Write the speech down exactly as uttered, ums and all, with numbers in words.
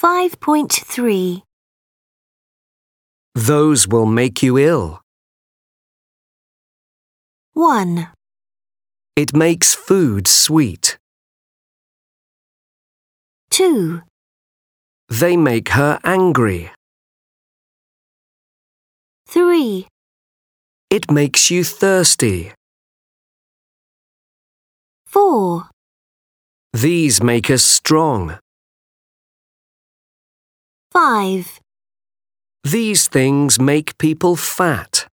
five point three. Those will make you ill. one. It makes food sweet. two. They make her angry. three. It makes you thirsty. four. These make us strong. five. These things make people fat.